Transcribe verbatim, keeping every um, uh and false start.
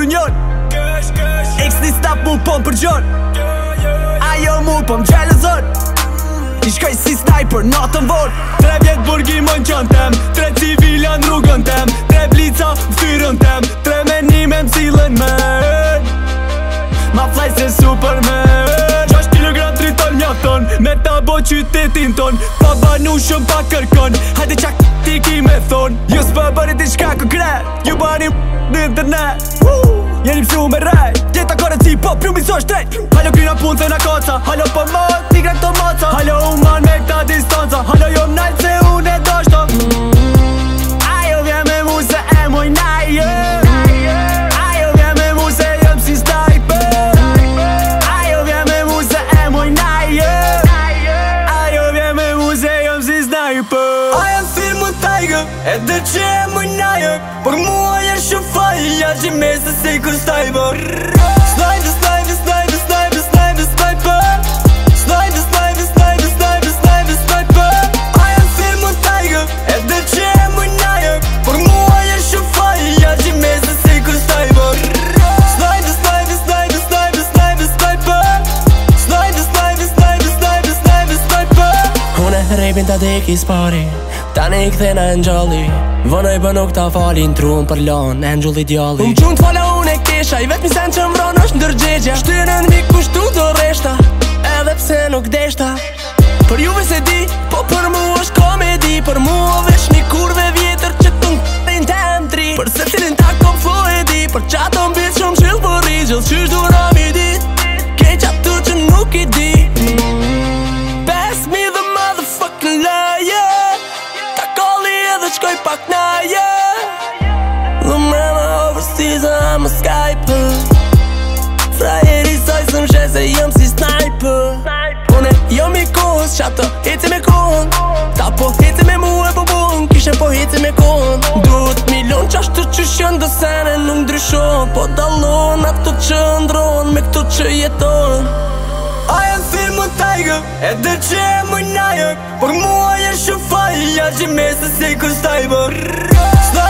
njon X një stap mu po m'përgjon Ajo mu po m'gjellëzon I shkoj si sniper, natën vor Tre vjet burgi më në qën tem Tre civila në rrugën tem Tre blica ftyrën tem Tre menime m'cilën men Ma flaj se Superman Gjasht kilogram tri ton mjafton Me ta bo qytetin ton Pa banu shumë pa kërkon Hajde qak ti ki me thon Ju s'pë bëri ti shka konkret Ju bani në internet Jeni psu me rej Gjeta kore si po pru mi so shtrejt Halo kryna pun se na koca Halo po mot, tigre këto moca Halo uman me këta distanca Halo jo m'najt se unë e do shto Ajo vje me mu se e moj naje Ajo vje me mu se jëm si sniper Ajo vje me mu se e moj naje Ajo vje me mu se jëm si sniper I am film më tiger Edhe që e moj naje Por mua jen shumë faj Ja që me se si kur sniper Sniper, sniper, sniper, sniper, sniper, sniper Sniper, sniper, sniper, sniper, sniper, sniper I am film më tiger Edhe që e moj naje Por mua jen shumë faj Ja që me se si kur sniper Sniper, sniper, sniper, sniper, sniper, sniper Sniper, sniper, sniper, sniper, sniper, sniper Une rejpin ta dek i spari Tani i këthena e n'gjalli Vënoj për nuk ta falin Truën për lan, angel i djalli Unë qunë t'fala unë e kesha I vetë mi sen që mbron është ndërgjegja Shtyrën mi kushtu të reshta Edhe pse nuk deshta Për juve se di, po për mu është komedi Për mu o vesh mi kurve vjetër Që të n'kërin të em tri Për se cilin ta kom flo e di Për qatë më bitë shumë shil për ri Gjith qysh dura mi dit Kej qatë tu që nuk i di Pass me the motherfucking liar Shkoj pak naje Dhe mrena overseas I'm a Skyper Frajeri saj së më shes e jëm si sniper Une jëm i kohës qatë heci me kohën Ta po heci me mu e po buhën Kishe po heci me kohën Duhet milion qashtu që shën dë sene nuk ndryshon Po dalon ato që ndron me këto që jeton I am film më tiger Edhe që e moj naje Por mua jen shumë faj Ja që me se si kur sniper